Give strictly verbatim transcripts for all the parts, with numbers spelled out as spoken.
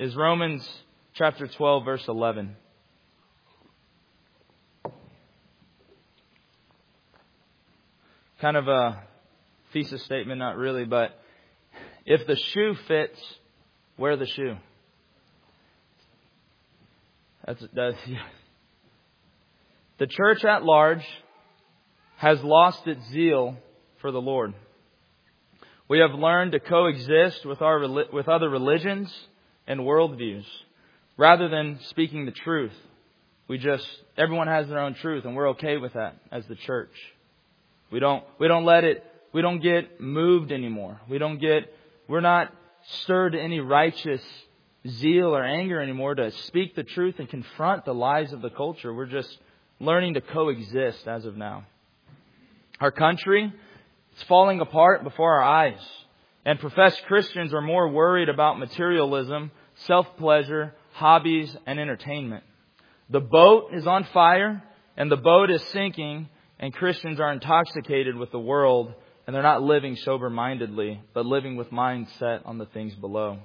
is Romans chapter twelve, verse eleven. Kind of a thesis statement, not really, but if the shoe fits, wear the shoe. That's, that's the church at large has lost its zeal for the Lord. We have learned to coexist with our with other religions and worldviews rather than speaking the truth. We just everyone has their own truth, and we're okay with that as the church. We don't we don't let it we don't get moved anymore. We don't get we're not stirred to any righteous zeal or anger anymore to speak the truth and confront the lies of the culture. We're just learning to coexist as of now. Our country is falling apart before our eyes. And professed Christians are more worried about materialism, self-pleasure, hobbies, and entertainment. The boat is on fire and the boat is sinking, and Christians are intoxicated with the world, and they're not living sober-mindedly, but living with minds set on the things below.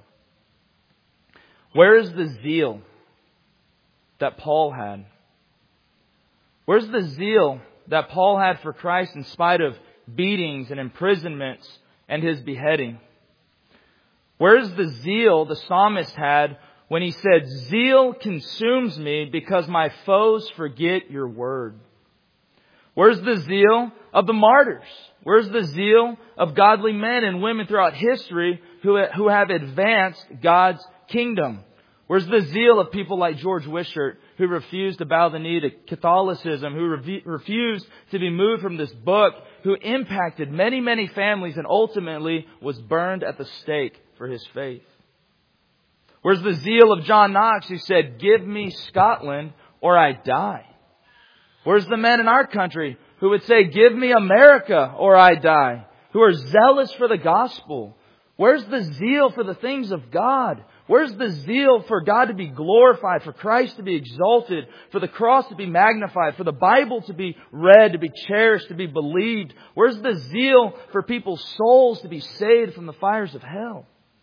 Where is the zeal that Paul had? Where's the zeal that Paul had for Christ in spite of beatings and imprisonments and his beheading? Where's the zeal the psalmist had when he said, "Zeal consumes me because my foes forget your word"? Where's the zeal of the martyrs? Where's the zeal of godly men and women throughout history who who have advanced God's kingdom? Where's the zeal of people like George Wishart, who refused to bow the knee to Catholicism, who re- refused to be moved from this book, who impacted many, many families and ultimately was burned at the stake for his faith? Where's the zeal of John Knox, who said, "Give me Scotland or I die"? Where's the men in our country who would say, "Give me America or I die"? Who are zealous for the gospel? Where's the zeal for the things of God? Where's the zeal for God to be glorified, for Christ to be exalted, for the cross to be magnified, for the Bible to be read, to be cherished, to be believed? Where's the zeal for people's souls to be saved from the fires of hell?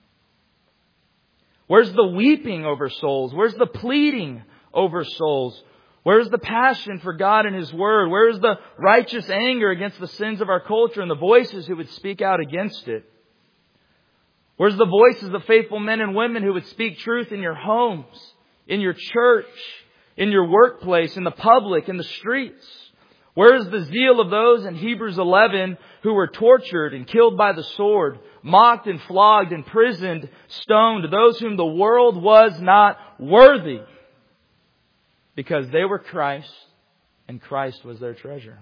Where's the weeping over souls? Where's the pleading over souls? Where's the passion for God and His Word? Where's the righteous anger against the sins of our culture and the voices who would speak out against it? Where's the voices of faithful men and women who would speak truth in your homes, in your church, in your workplace, in the public, in the streets? Where is the zeal of those in Hebrews eleven who were tortured and killed by the sword, mocked and flogged, imprisoned, stoned, those whom the world was not worthy, because they were Christ and Christ was their treasure?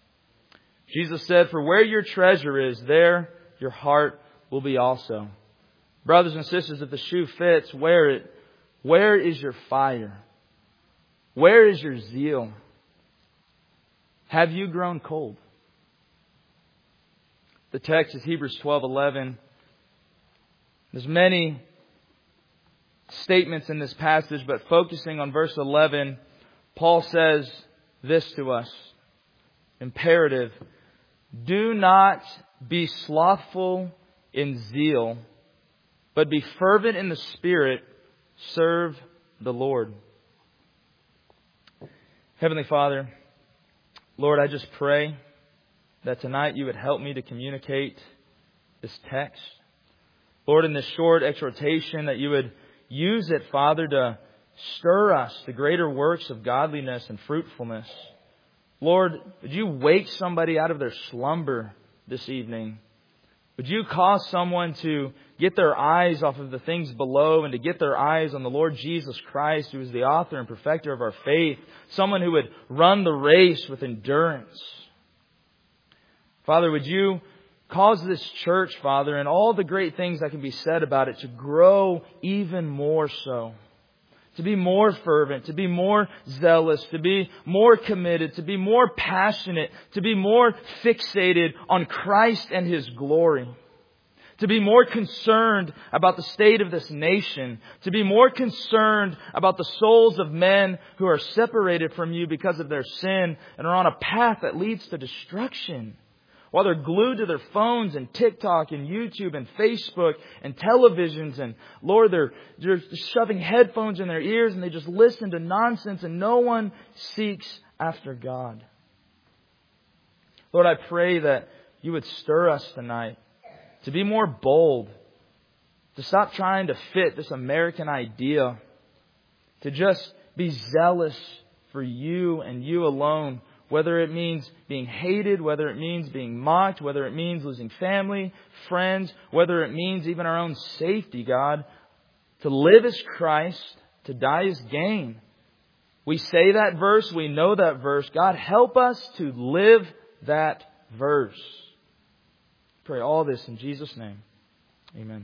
Jesus said, "For where your treasure is, there your heart will be also." Brothers and sisters, if the shoe fits, wear it. Where is your fire? Where is your zeal? Have you grown cold? The text is Hebrews twelve eleven. There's many statements in this passage, but focusing on verse eleven, Paul says this to us. Imperative. Do not be slothful in zeal, but be fervent in the Spirit. Serve the Lord. Heavenly Father, Lord, I just pray that tonight You would help me to communicate this text. Lord, in this short exhortation, that You would use it, Father, to stir us to greater works of godliness and fruitfulness. Lord, would You wake somebody out of their slumber this evening? Would You cause someone to get their eyes off of the things below and to get their eyes on the Lord Jesus Christ, who is the author and perfecter of our faith? Someone who would run the race with endurance. Father, would You cause this church, Father, and all the great things that can be said about it to grow even more so. To be more fervent, to be more zealous, to be more committed, to be more passionate, to be more fixated on Christ and His glory. To be more concerned about the state of this nation. To be more concerned about the souls of men who are separated from You because of their sin and are on a path that leads to destruction. while they're glued to their phones and TikTok and YouTube and Facebook and televisions. And Lord, they're, they're shoving headphones in their ears and they just listen to nonsense and no one seeks after God. Lord, I pray that You would stir us tonight to be more bold, to stop trying to fit this American idea, to just be zealous for You and You alone, whether it means being hated, whether it means being mocked, whether it means losing family, friends, whether it means even our own safety, God. To live as Christ, to die as gain. We say that verse, we know that verse. God, help us to live that verse. Pray all this in Jesus' name. Amen.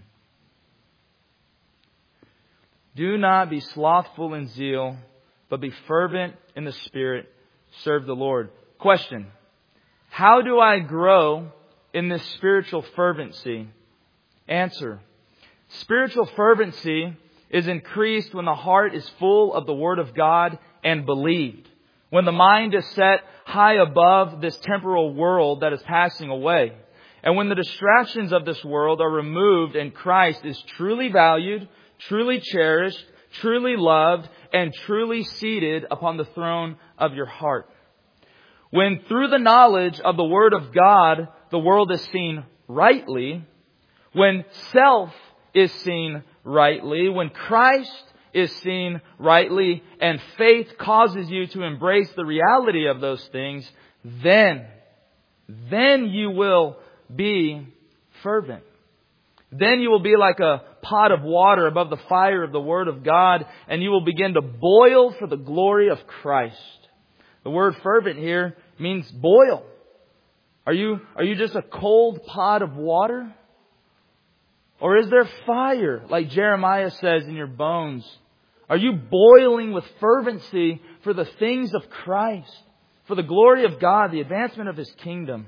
Do not be slothful in zeal, but be fervent in the Spirit. Serve the Lord. Question. How do I grow in this spiritual fervency? Answer. Spiritual fervency is increased when the heart is full of the Word of God and believed. When the mind is set high above this temporal world that is passing away. And when the distractions of this world are removed and Christ is truly valued, truly cherished, truly loved, and truly seated upon the throne of your heart. When through the knowledge of the Word of God, the world is seen rightly, when self is seen rightly, when Christ is seen rightly, and faith causes you to embrace the reality of those things, then, then you will be fervent. Then you will be like a pot of water above the fire of the Word of God, and you will begin to boil for the glory of Christ. The word fervent here means boil. Are you, are you just a cold pot of water? Or is there fire, like Jeremiah says, in your bones? Are you boiling with fervency for the things of Christ, for the glory of God, the advancement of His kingdom?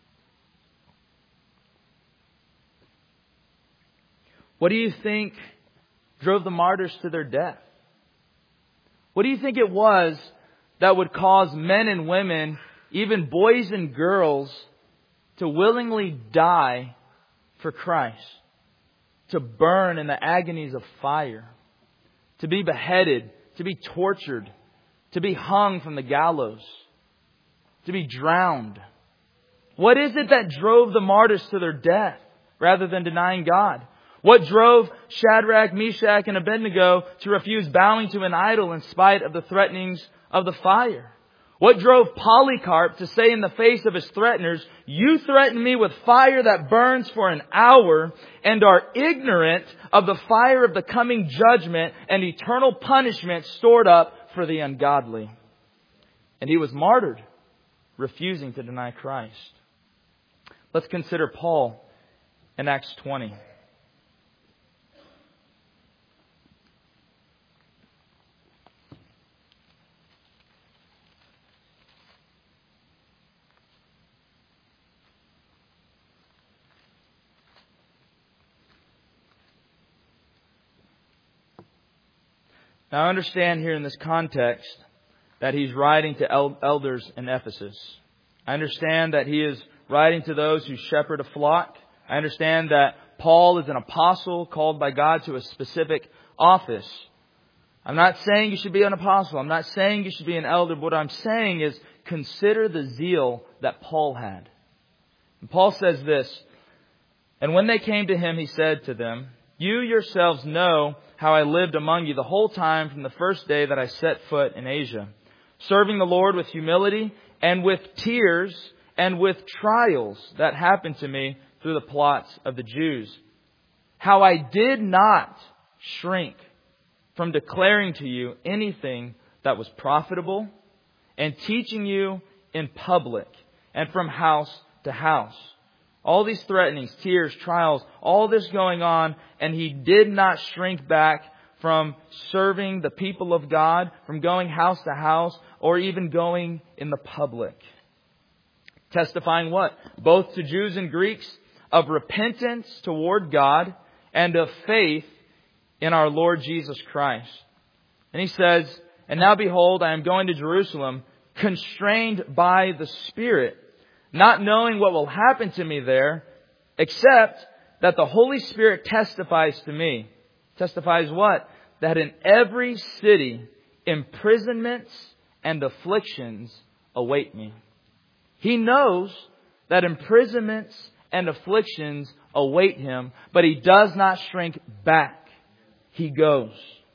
What do you think drove the martyrs to their death? What do you think it was that would cause men and women, even boys and girls, to willingly die for Christ? To burn in the agonies of fire? To be beheaded? To be tortured? To be hung from the gallows? To be drowned? What is it that drove the martyrs to their death rather than denying God? What drove Shadrach, Meshach, and Abednego to refuse bowing to an idol in spite of the threatenings of the fire? What drove Polycarp to say in the face of his threateners, "You threaten me with fire that burns for an hour and are ignorant of the fire of the coming judgment and eternal punishment stored up for the ungodly"? And he was martyred, refusing to deny Christ. Let's consider Paul in Acts twenty. Now understand here in this context that he's writing to el- elders in Ephesus. I understand that he is writing to those who shepherd a flock. I understand that Paul is an apostle called by God to a specific office. I'm not saying you should be an apostle. I'm not saying you should be an elder. But what I'm saying is consider the zeal that Paul had. And Paul says this, "And when they came to him, he said to them, 'You yourselves know how I lived among you the whole time from the first day that I set foot in Asia, serving the Lord with humility and with tears and with trials that happened to me through the plots of the Jews. How I did not shrink from declaring to you anything that was profitable and teaching you in public and from house to house.'" All these threatenings, tears, trials, all this going on, and he did not shrink back from serving the people of God, from going house to house, or even going in the public. Testifying what? Both to Jews and Greeks of repentance toward God and of faith in our Lord Jesus Christ. And he says, "And now behold, I am going to Jerusalem, constrained by the Spirit, not knowing what will happen to me there, except that the Holy Spirit testifies to me. Testifies what? That in every city, imprisonments and afflictions await me. He knows that imprisonments and afflictions await him, but he does not shrink back. He goes.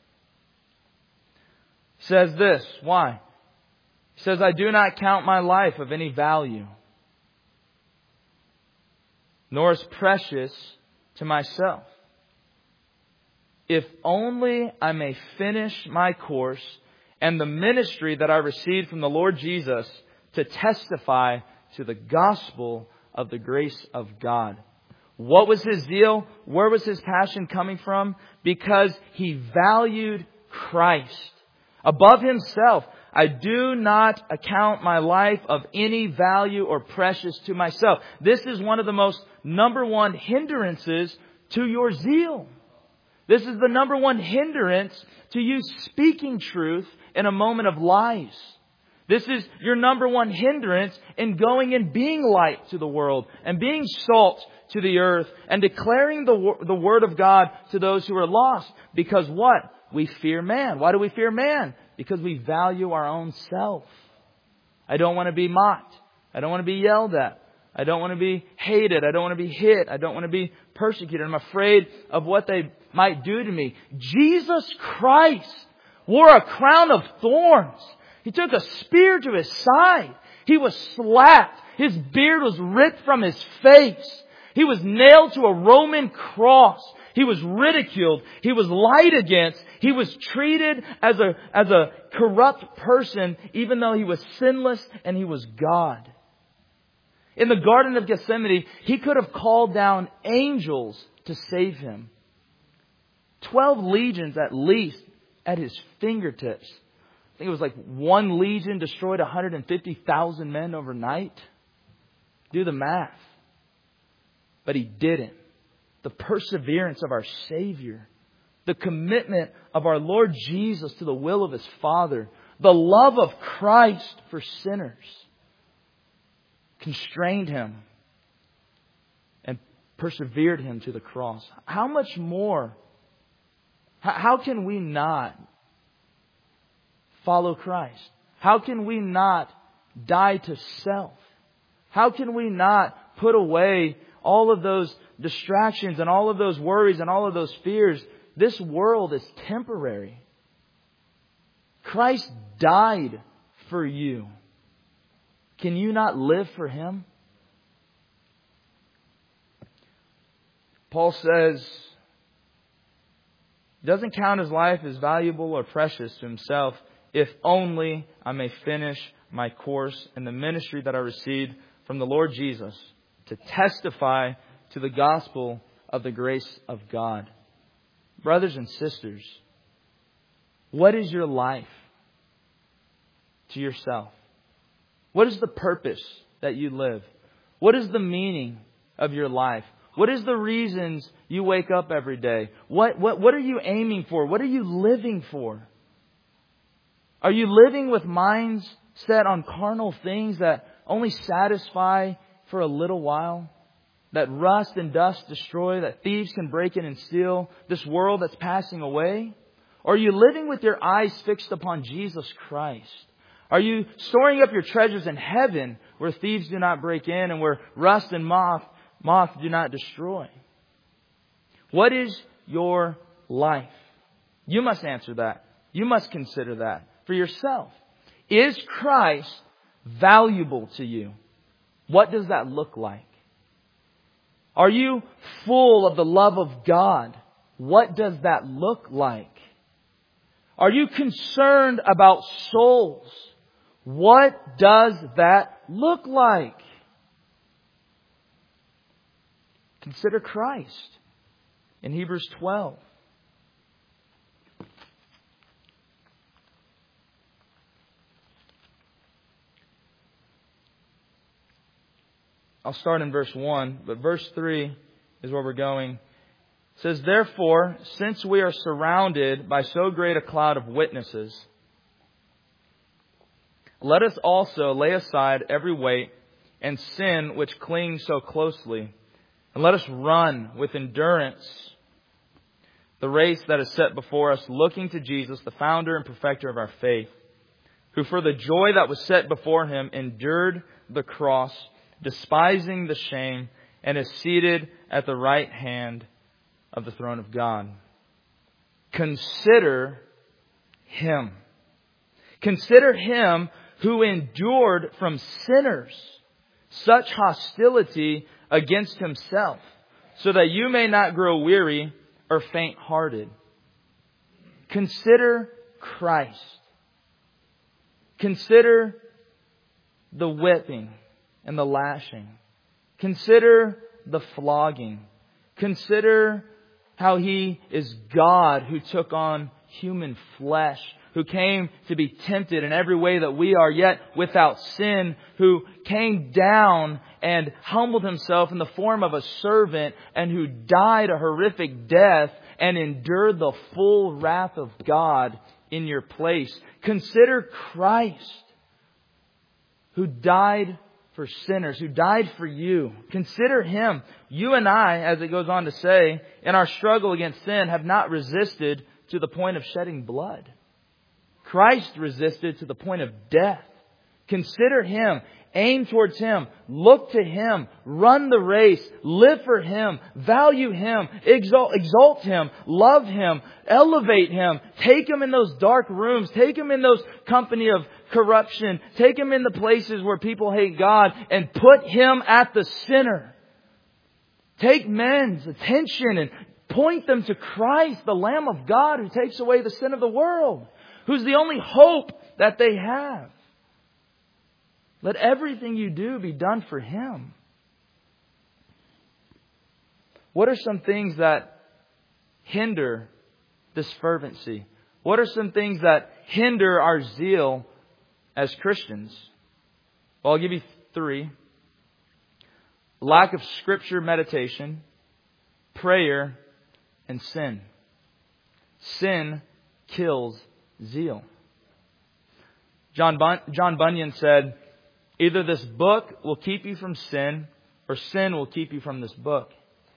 He says this. Why? He says, I do not count my life of any value, nor is precious to myself, if only I may finish my course and the ministry that I received from the Lord Jesus to testify to the gospel of the grace of God. What was his zeal? Where was his passion coming from? Because he valued Christ above himself. I do not account my life of any value or precious to myself. This is one of the most number one hindrances to your zeal. This is the number one hindrance to you speaking truth in a moment of lies. This is your number one hindrance in going and being light to the world and being salt to the earth and declaring the, the word of God to those who are lost. Because what? We fear man. Why do we fear man? Because we value our own self. I don't want to be mocked. I don't want to be yelled at. I don't want to be hated. I don't want to be hit. I don't want to be persecuted. I'm afraid of what they might do to me. Jesus Christ wore a crown of thorns. He took a spear to his side. He was slapped. His beard was ripped from his face. He was nailed to a Roman cross. He was ridiculed. He was lied against. He was treated as a, as a corrupt person, even though he was sinless and he was God. In the Garden of Gethsemane, he could have called down angels to save him. Twelve legions at least at his fingertips. I think it was like one legion destroyed one hundred fifty thousand men overnight. Do the math. But he didn't. The perseverance of our Savior, the commitment of our Lord Jesus to the will of His Father, the love of Christ for sinners constrained Him and persevered Him to the cross. How much more? How can we not follow Christ? How can we not die to self? How can we not put away all of those distractions and all of those worries and all of those fears? This world is temporary. Christ died for you. Can you not live for Him? Paul says he doesn't count his life as valuable or precious to himself, if only I may finish my course in the ministry that I received from the Lord Jesus, to testify to the gospel of the grace of God. Brothers and sisters, what is your life to yourself? What is the purpose that you live? What is the meaning of your life? What is the reasons you wake up every day? What, what, what are you aiming for? What are you living for? Are you living with minds set on carnal things that only satisfy for a little while? That rust and dust destroy, that thieves can break in and steal, this world that's passing away? Or are you living with your eyes fixed upon Jesus Christ? Are you storing up your treasures in heaven where thieves do not break in and where rust and moth, moth do not destroy? What is your life? You must answer that. You must consider that for yourself. Is Christ valuable to you? What does that look like? Are you full of the love of God? What does that look like? Are you concerned about souls? What does that look like? Consider Christ in Hebrews twelve. I'll start in verse one, but verse three is where we're going. It says, therefore, since we are surrounded by so great a cloud of witnesses, let us also lay aside every weight and sin which clings so closely. And let us run with endurance the race that is set before us, looking to Jesus, the founder and perfecter of our faith, who for the joy that was set before Him endured the cross, despising the shame, and is seated at the right hand of the throne of God. Consider Him. Consider Him who endured from sinners such hostility against Himself, so that you may not grow weary or faint-hearted. Consider Christ. Consider the whipping and the lashing. Consider the flogging. Consider how He is God who took on human flesh, who came to be tempted in every way that we are, yet without sin, who came down and humbled Himself in the form of a servant, and who died a horrific death and endured the full wrath of God in your place. Consider Christ, who died for sinners, who died for you. Consider Him. You and I, as it goes on to say, in our struggle against sin, have not resisted to the point of shedding blood. Christ resisted to the point of death. Consider Him. Aim towards Him. Look to Him. Run the race. Live for Him. Value Him. Exalt, exalt Him. Love Him. Elevate Him. Take Him in those dark rooms. Take Him in those company of corruption. Take Him in the places where people hate God, and put Him at the center. Take men's attention and point them to Christ, the Lamb of God who takes away the sin of the world, who's the only hope that they have. Let everything you do be done for Him. What are some things that hinder this fervency? What are some things that hinder our zeal as Christians? Well, I'll give you three. Lack of Scripture meditation, prayer, and sin. Sin kills zeal. John, Bun- John Bunyan said, either this book will keep you from sin, or sin will keep you from this book.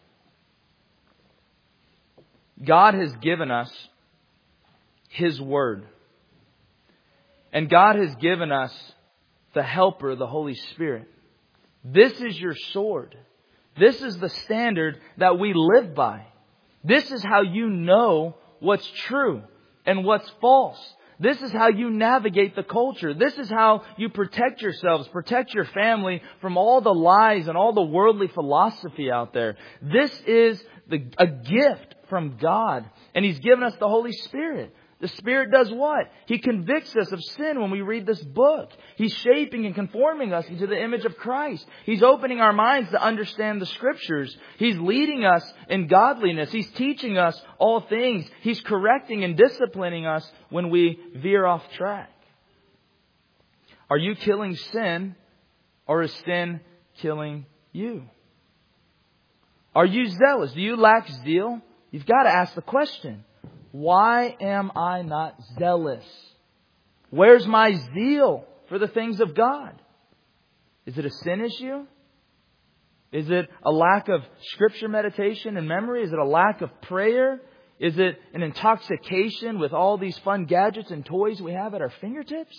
God has given us His Word. And God has given us the Helper, the Holy Spirit. This is your sword. This is the standard that we live by. This is how you know what's true and what's false. This is how you navigate the culture. This is how you protect yourselves, protect your family from all the lies and all the worldly philosophy out there. This is the, a gift from God. And He's given us the Holy Spirit. The Spirit does what? He convicts us of sin when we read this book. He's shaping and conforming us into the image of Christ. He's opening our minds to understand the Scriptures. He's leading us in godliness. He's teaching us all things. He's correcting and disciplining us when we veer off track. Are you killing sin, or is sin killing you? Are you zealous? Do you lack zeal? You've got to ask the question. Why am I not zealous? Where's my zeal for the things of God? Is it a sin issue? Is it a lack of Scripture meditation and memory? Is it a lack of prayer? Is it an intoxication with all these fun gadgets and toys we have at our fingertips?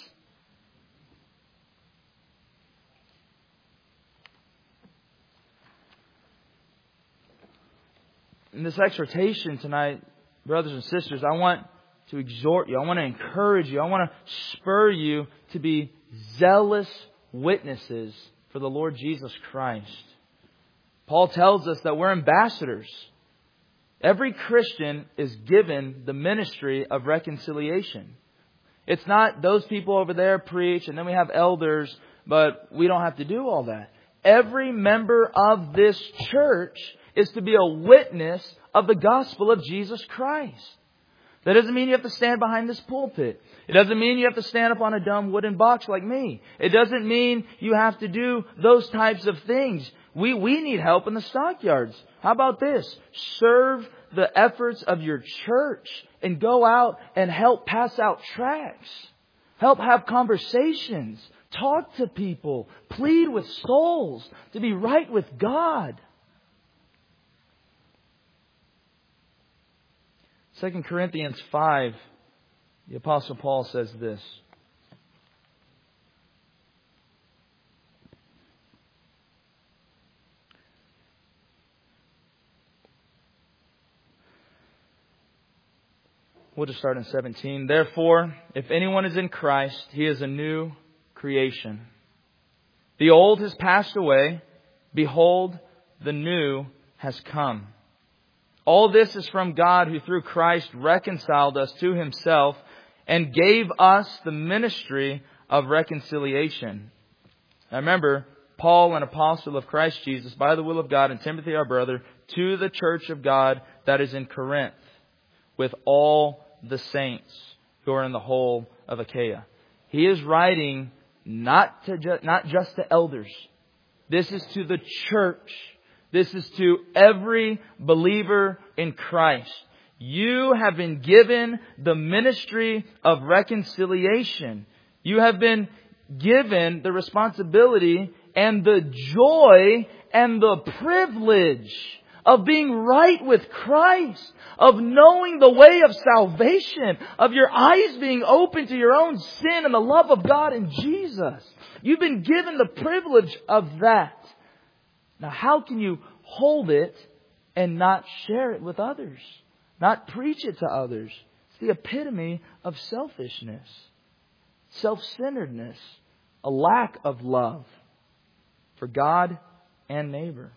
In this exhortation tonight, brothers and sisters, I want to exhort you. I want to encourage you. I want to spur you to be zealous witnesses for the Lord Jesus Christ. Paul tells us that we're ambassadors. Every Christian is given the ministry of reconciliation. It's not those people over there preach and then we have elders, but we don't have to do all that. Every member of this church is to be a witness of the gospel of Jesus Christ. That doesn't mean you have to stand behind this pulpit. It doesn't mean you have to stand up on a dumb wooden box like me. It doesn't mean you have to do those types of things. We, we need help in the stockyards. How about this? Serve the efforts of your church and go out and help pass out tracts. Help have conversations. Talk to people. Plead with souls to be right with God. Second Corinthians five, the Apostle Paul says this. We'll just start in seventeen. Therefore, if anyone is in Christ, he is a new creation. The old has passed away. Behold, the new has come. All this is from God, who through Christ reconciled us to Himself and gave us the ministry of reconciliation. Now remember, Paul, an apostle of Christ Jesus, by the will of God, and Timothy, our brother, to the church of God that is in Corinth, with all the saints who are in the whole of Achaia. He is writing not to ju- not just to elders. This is to the church. This is to every believer in Christ. You have been given the ministry of reconciliation. You have been given the responsibility and the joy and the privilege of being right with Christ, of knowing the way of salvation, of your eyes being open to your own sin and the love of God in Jesus. You've been given the privilege of that. Now, how can you hold it and not share it with others? Not preach it to others? It's the epitome of selfishness, self-centeredness, a lack of love for God and neighbor.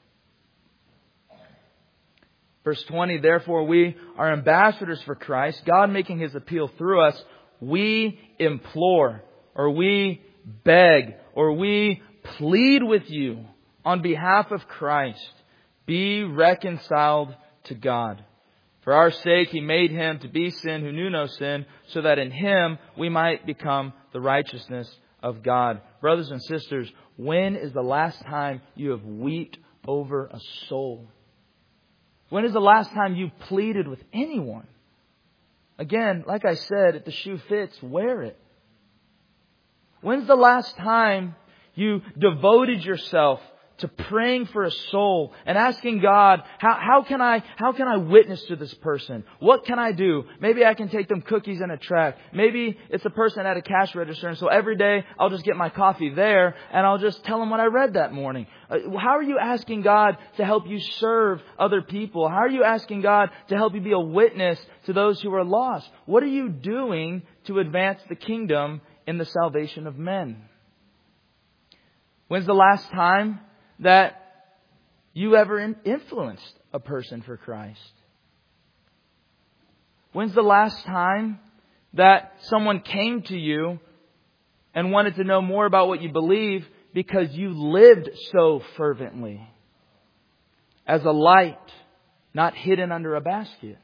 Verse twenty, therefore we are ambassadors for Christ, God making His appeal through us. We implore, or we beg, or we plead with you on behalf of Christ, be reconciled to God. For our sake He made Him to be sin who knew no sin, so that in Him we might become the righteousness of God. Brothers and sisters, when is the last time you have wept over a soul? When is the last time you pleaded with anyone? Again, like I said, if the shoe fits, wear it. When's the last time you devoted yourself to praying for a soul and asking God, how, how can I, how can I witness to this person? What can I do? Maybe I can take them cookies and a tract. Maybe it's a person at a cash register. And so every day I'll just get my coffee there and I'll just tell them what I read that morning. Uh, how are you asking God to help you serve other people? How are you asking God to help you be a witness to those who are lost? What are you doing to advance the kingdom in the salvation of men? When's the last time that you ever influenced a person for Christ? When's the last time that someone came to you and wanted to know more about what you believe because you lived so fervently? As a light, not hidden under a basket.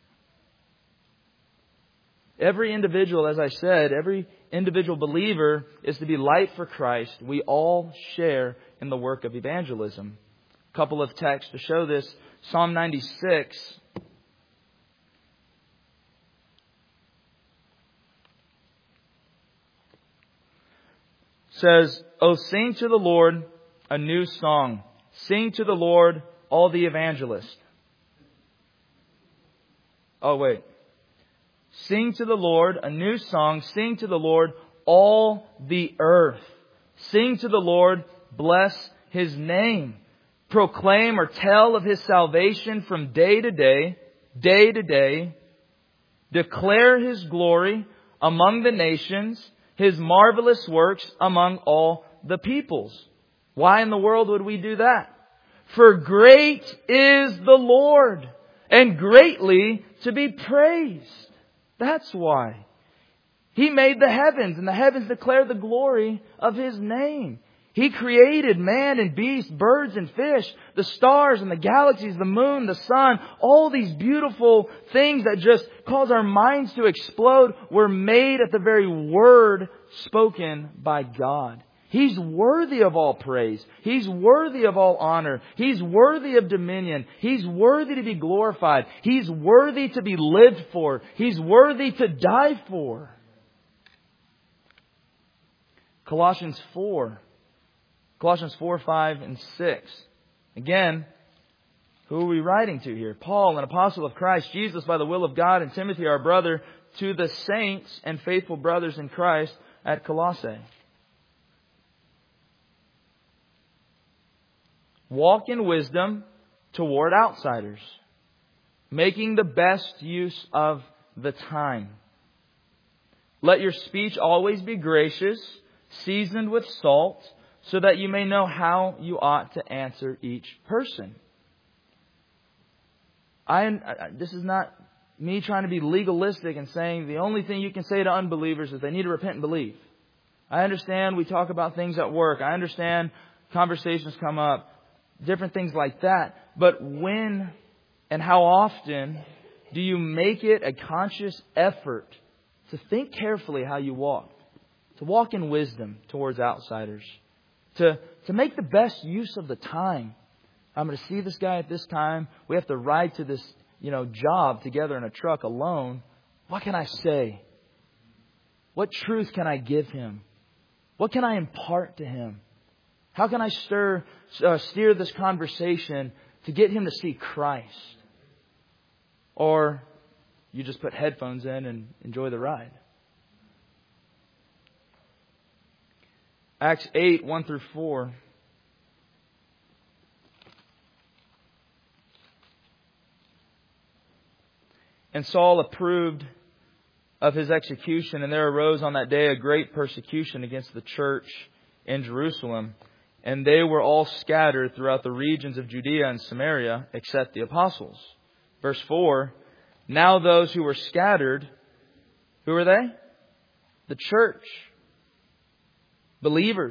Every individual, as I said, every individual believer is to be light for Christ. We all share in the work of evangelism. A couple of texts to show this. Psalm ninety-six. Says, "O sing to the Lord a new song. Sing to the Lord all the evangelists." Oh, wait. Sing to the Lord a new song. Sing to the Lord all the earth. Sing to the Lord, bless His name. Proclaim or tell of His salvation from day to day, day to day. Declare His glory among the nations, His marvelous works among all the peoples. Why in the world would we do that? For great is the Lord, and greatly to be praised. That's why. He made the heavens, and the heavens declare the glory of His name. He created man and beast, birds and fish, the stars and the galaxies, the moon, the sun. All these beautiful things that just cause our minds to explode were made at the very word spoken by God. He's worthy of all praise. He's worthy of all honor. He's worthy of dominion. He's worthy to be glorified. He's worthy to be lived for. He's worthy to die for. Colossians four. Colossians four, five, and six. Again, who are we writing to here? Paul, an apostle of Christ Jesus by the will of God, and Timothy, our brother, to the saints and faithful brothers in Christ at Colossae. Walk in wisdom toward outsiders, making the best use of the time. Let your speech always be gracious, seasoned with salt, so that you may know how you ought to answer each person. I, I this is not me trying to be legalistic and saying the only thing you can say to unbelievers is they need to repent and believe. I understand we talk about things at work. I understand conversations come up, different things like that. But when and how often do you make it a conscious effort to think carefully how you walk? To walk in wisdom towards outsiders. To, to make the best use of the time. I'm going to see this guy at this time. We have to ride to this, you know, job together in a truck alone. What can I say? What truth can I give him? What can I impart to him? How can I stir, uh, steer this conversation to get him to see Christ? Or you just put headphones in and enjoy the ride. Acts eight, one through four. And Saul approved of his execution, and there arose on that day a great persecution against the church in Jerusalem. And they were all scattered throughout the regions of Judea and Samaria, except the apostles. Verse four, now those who were scattered, who are they? The church. Believers.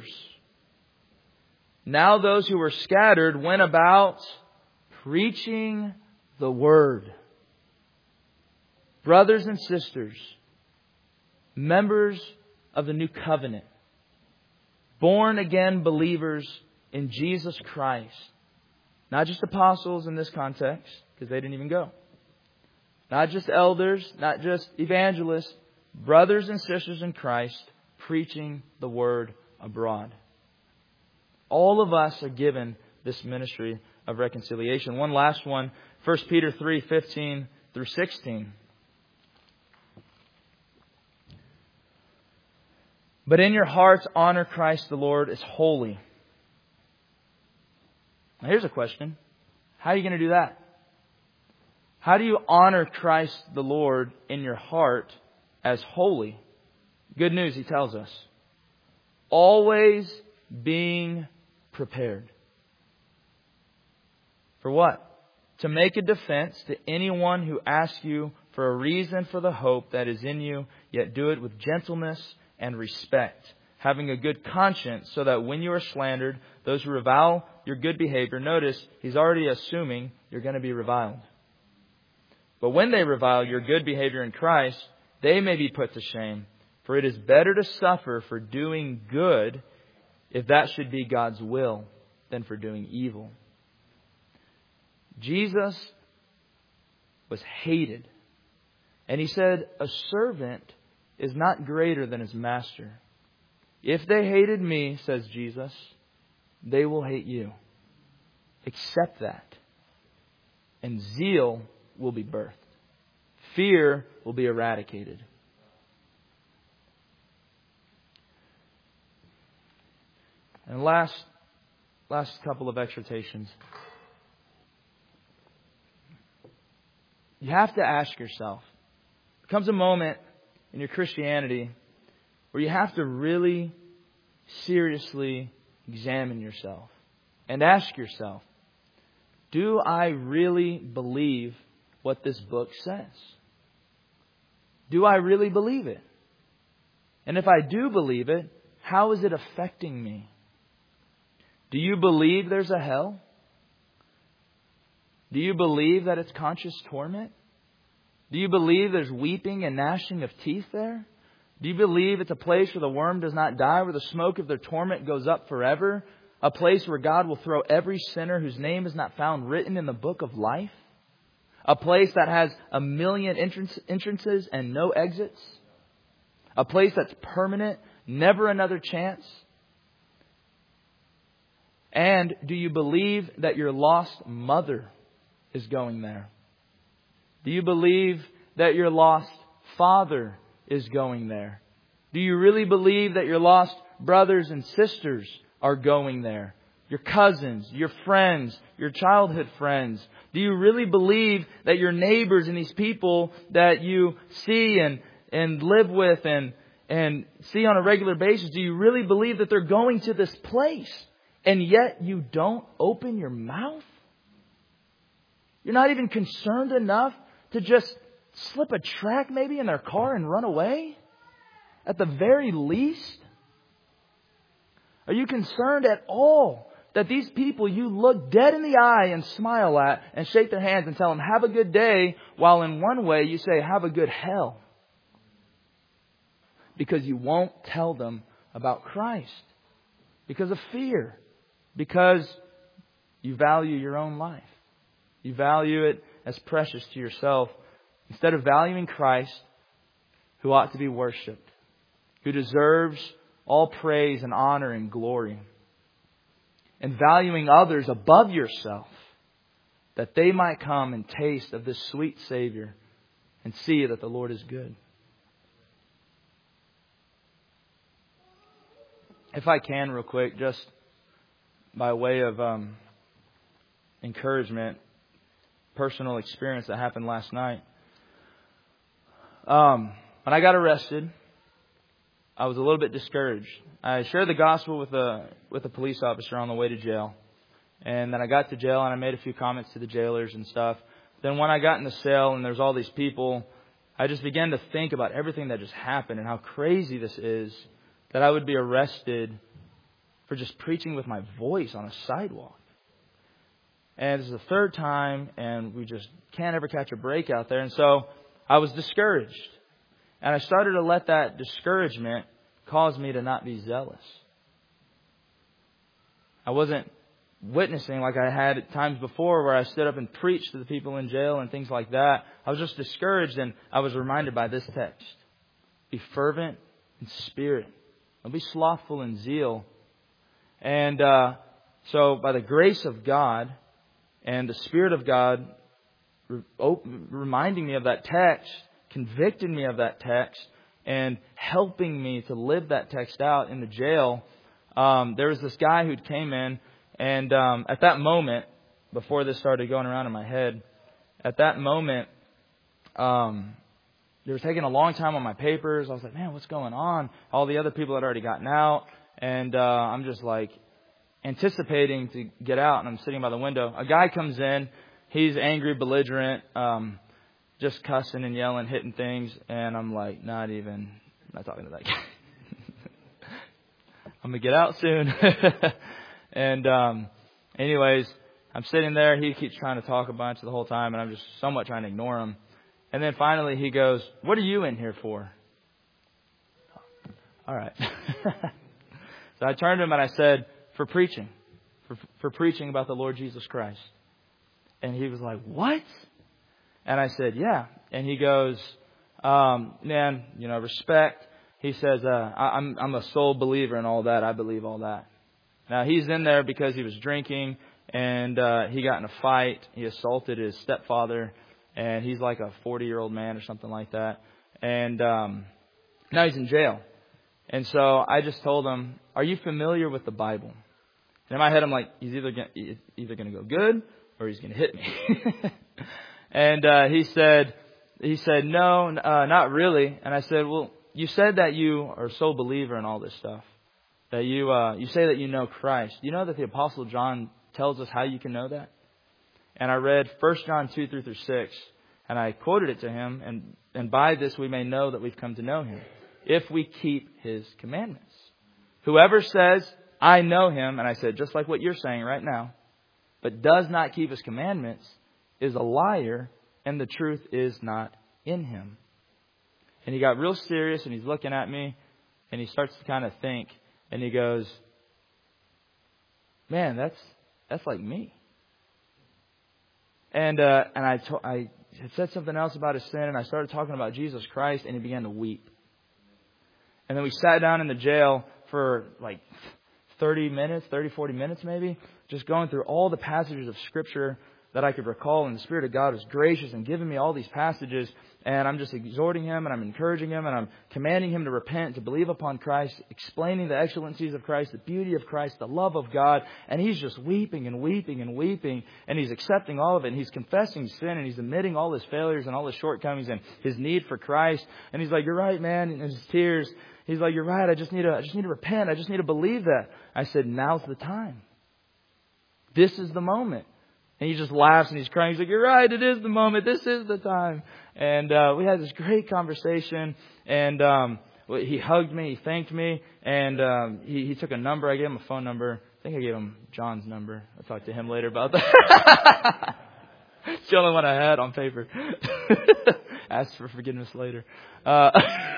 Now those who were scattered went about preaching the word. Brothers and sisters, members of the new covenant, born again believers in Jesus Christ. Not just apostles in this context, because they didn't even go. Not just elders, not just evangelists, brothers and sisters in Christ, preaching the word abroad. All of us are given this ministry of reconciliation. One last one, First Peter three, fifteen through sixteen. But in your hearts, honor Christ the Lord as holy. Now here's a question. How are you going to do that? How do you honor Christ the Lord in your heart as holy? Good news, he tells us. Always being prepared. For what? To make a defense to anyone who asks you for a reason for the hope that is in you, yet do it with gentleness and respect, having a good conscience, so that when you are slandered, those who revile your good behavior, notice he's already assuming you're going to be reviled. But when they revile your good behavior in Christ, they may be put to shame. For it is better to suffer for doing good, if that should be God's will, than for doing evil. Jesus was hated. And he said, a servant is not greater than his master. If they hated me, says Jesus, they will hate you. Accept that. And zeal will be birthed. Fear will be eradicated. And last, last couple of exhortations. You have to ask yourself. There comes a moment in your Christianity where you have to really seriously examine yourself and ask yourself, do I really believe what this book says? Do I really believe it? And if I do believe it, how is it affecting me? Do you believe there's a hell? Do you believe that it's conscious torment? Do you believe there's weeping and gnashing of teeth there? Do you believe it's a place where the worm does not die, where the smoke of their torment goes up forever? A place where God will throw every sinner whose name is not found written in the book of life? A place that has a million entrance, entrances and no exits? A place that's permanent, Never another chance? And do you believe that your lost mother is going there? Do you believe that your lost father is going there? Do you really believe that your lost brothers and sisters are going there? Your cousins, your friends, your childhood friends. Do you really believe that your neighbors and these people that you see and, and live with and, and see on a regular basis, do you really believe that they're going to this place? And yet you don't open your mouth? You're not even concerned enough to just slip a track maybe in their car and run away? At the very least? Are you concerned at all that these people you look dead in the eye and smile at and shake their hands and tell them, have a good day, while in one way you say, have a good hell? Because you won't tell them about Christ. Because of fear. Because you value your own life. You value it as precious to yourself instead of valuing Christ, who ought to be worshipped, who deserves all praise and honor and glory, and valuing others above yourself, that they might come and taste of this sweet Savior and see that the Lord is good. If I can, real quick, just by way of um, encouragement, personal experience that happened last night. Um, when I got arrested, I was a little bit discouraged. I shared the gospel with a with a police officer on the way to jail. And then I got to jail and I made a few comments to the jailers and stuff. Then when I got in the cell and there's all these people, I just began to think about everything that just happened and how crazy this is, that I would be arrested for just preaching with my voice on a sidewalk. And this is the third time, and we just can't ever catch a break out there. And so I was discouraged. And I started to let that discouragement cause me to not be zealous. I wasn't witnessing like I had at times before where I stood up and preached to the people in jail and things like that. I was just discouraged, and I was reminded by this text. Be fervent in spirit. Don't be slothful in zeal. And uh, so by the grace of God and the Spirit of God re- open, reminding me of that text, convicting me of that text, and helping me to live that text out in the jail, um, there was this guy who came in, and um, at that moment, before this started going around in my head, at that moment, um, they were taking a long time on my papers. I was like, man, what's going on? All the other people had already gotten out. And uh, I'm just like anticipating to get out. And I'm sitting by the window. A guy comes in. He's angry, belligerent, um, just cussing and yelling, hitting things. And I'm like, not even, I'm not talking to that guy. I'm going to get out soon. and um, anyways, I'm sitting there. He keeps trying to talk a bunch the whole time. And I'm just somewhat trying to ignore him. And then finally he goes, what are you in here for? All right. So I turned to him and I said, for preaching, for, for preaching about the Lord Jesus Christ. And he was like, what? And I said, yeah. And he goes, um, man, you know, respect. He says, uh, I, I'm, I'm a sole believer in all that. I believe all that. Now he's in there because he was drinking and, uh, he got in a fight. He assaulted his stepfather, and he's like a forty year old man or something like that. And, um, now he's in jail. And so I just told him, are you familiar with the Bible? And in my head, I'm like, he's either gonna, either going to go good or he's going to hit me. and uh, he said, he said, no, uh, not really. And I said, well, you said that you are a sole believer in all this stuff. That you uh, you say that you know Christ. You know that the Apostle John tells us how you can know that? And I read First John two, three through six. And I quoted it to him. And, and by this we may know that we've come to know Him, if we keep His commandments. Whoever says, I know Him, and I said, just like what you're saying right now, but does not keep His commandments, is a liar, and the truth is not in him. And he got real serious, and he's looking at me, and he starts to kind of think, and he goes, man, that's that's like me. And uh, and I, to, I had said something else about his sin, and I started talking about Jesus Christ, and he began to weep. And then we sat down in the jail for like thirty minutes, thirty, forty minutes maybe, just going through all the passages of Scripture that I could recall. And the Spirit of God was gracious and giving me all these passages. And I'm just exhorting him and I'm encouraging him and I'm commanding him to repent, to believe upon Christ, explaining the excellencies of Christ, the beauty of Christ, the love of God. And he's just weeping and weeping and weeping. And he's accepting all of it. And he's confessing sin and he's admitting all his failures and all his shortcomings and his need for Christ. And he's like, "You're right, man." And his tears. He's like, "You're right. I just need to, I just need to repent. I just need to believe that." I said, "Now's the time. This is the moment." And he just laughs and he's crying. He's like, "You're right. It is the moment. This is the time." And uh, we had this great conversation. And um, he hugged me. He thanked me. And um, he, he took a number. I gave him a phone number. I think I gave him John's number. I'll talk to him later about that. It's the only one I had on paper. Ask for forgiveness later. Uh,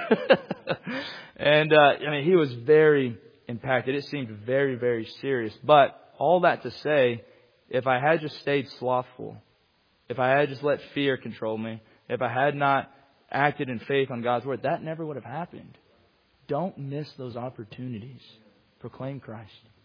and, uh, I mean, he was very impacted. It seemed very, very serious. But all that to say, if I had just stayed slothful, if I had just let fear control me, if I had not acted in faith on God's Word, that never would have happened. Don't miss those opportunities. Proclaim Christ.